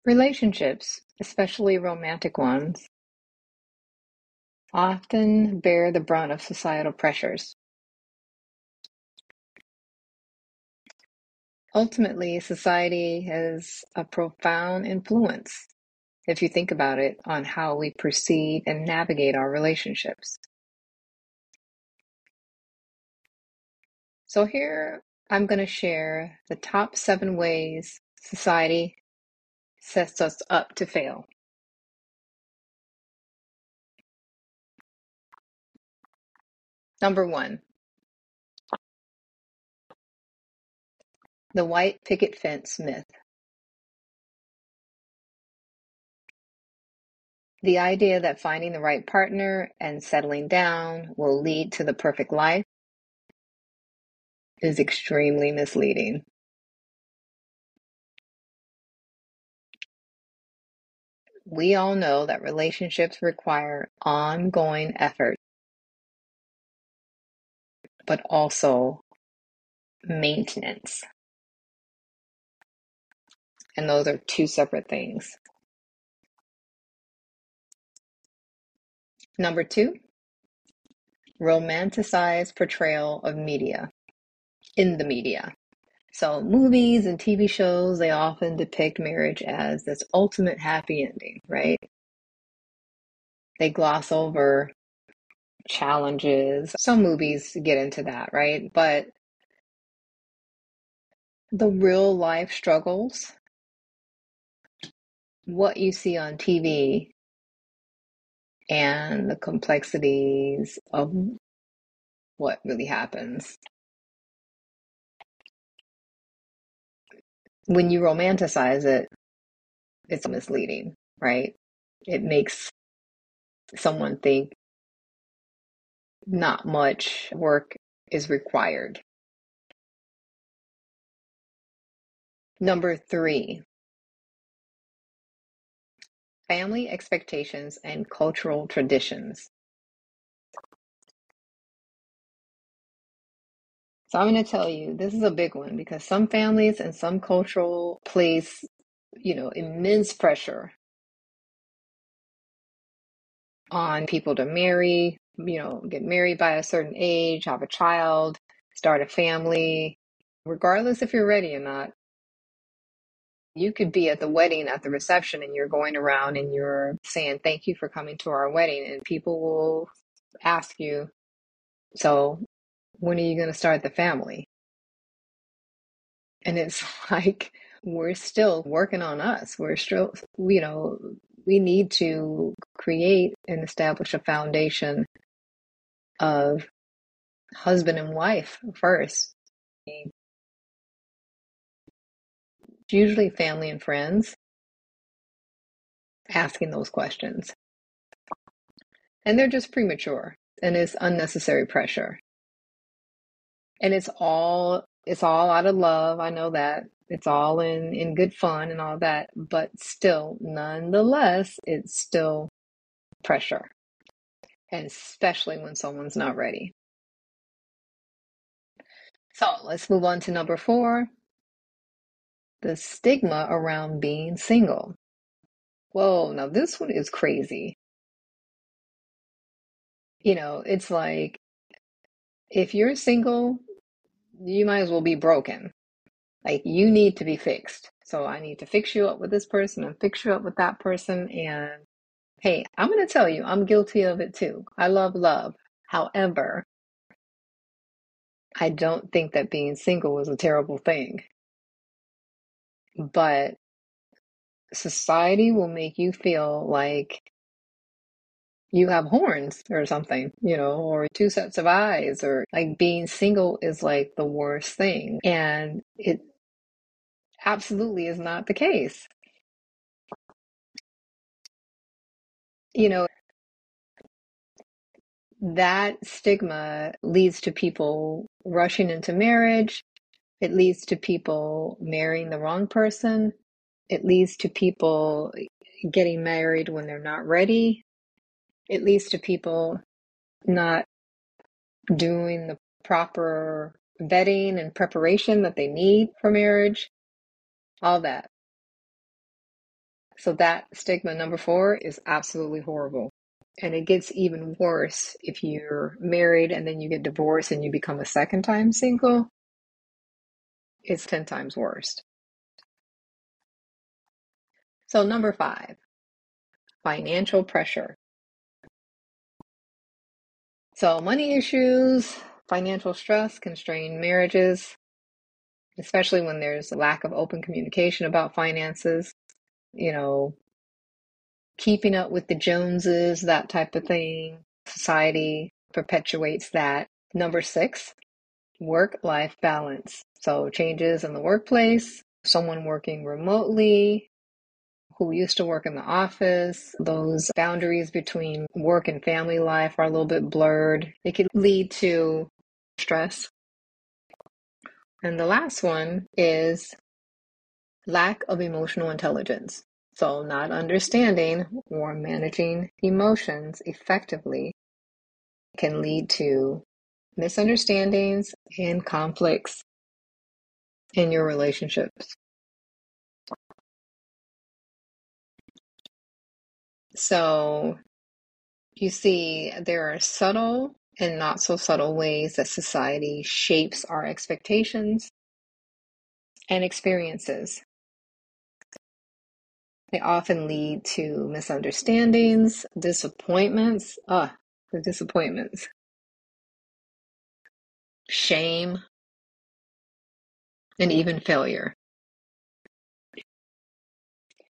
Relationships, especially romantic ones, often bear the brunt of societal pressures. Ultimately, society has a profound influence, if you think about it, on how we perceive and navigate our relationships. So, here I'm going to share the top 7 ways society sets us up to fail. Number 1, the white picket fence myth. The idea that finding the right partner and settling down will lead to the perfect life is extremely misleading. We all know that relationships require ongoing effort, but also maintenance. And those are 2 separate things. Number 2, romanticized portrayal of media in the media. So movies and TV shows, they often depict marriage as this ultimate happy ending, right? They gloss over challenges. Some movies get into that, right? But the real life struggles, what you see on TV, and the complexities of what really happens. When you romanticize it, it's misleading, right? It makes someone think not much work is required. Number 3, family expectations and cultural traditions. So I'm going to tell you, this is a big one because some families and some cultural place, immense pressure on people to marry, get married by a certain age, have a child, start a family, regardless if you're ready or not. You could be at the wedding, at the reception, and you're going around and you're saying, "Thank you for coming to our wedding." And people will ask you, "So when are you going to start the family?" And it's like, we're still working on us. We're still, we need to create and establish a foundation of husband and wife first. Usually family and friends asking those questions. And they're just premature and it's unnecessary pressure. And it's all out of love. I know that. It's all in good fun and all that, but still, nonetheless, it's still pressure. And especially when someone's not ready. So let's move on to number 4, the stigma around being single. Whoa, now this one is crazy. It's like, if you're single, you might as well be broken. Like, you need to be fixed. So I need to fix you up with this person and fix you up with that person. And hey, I'm going to tell you, I'm guilty of it too. I love love. However, I don't think that being single is a terrible thing. But society will make you feel like you have horns or something, or 2 sets of eyes, or like being single is like the worst thing. And it absolutely is not the case. You know, that stigma leads to people rushing into marriage. It leads to people marrying the wrong person. It leads to people getting married when they're not ready. It leads to people not doing the proper vetting and preparation that they need for marriage, all that. So that stigma number 4 is absolutely horrible. And it gets even worse if you're married and then you get divorced and you become a second time single. It's 10 times worse. So number 5, financial pressure. So money issues, financial stress can strain marriages, especially when there's a lack of open communication about finances. You know, keeping up with the Joneses, that type of thing. Society perpetuates that. Number 6, work-life balance. So changes in the workplace, someone working remotely, who used to work in the office, those boundaries between work and family life are a little bit blurred. It can lead to stress. And the last one is lack of emotional intelligence. So, not understanding or managing emotions effectively can lead to misunderstandings and conflicts in your relationships. So, you see, there are subtle and not so subtle ways that society shapes our expectations and experiences. They often lead to misunderstandings, disappointments, the disappointments, shame, and even failure.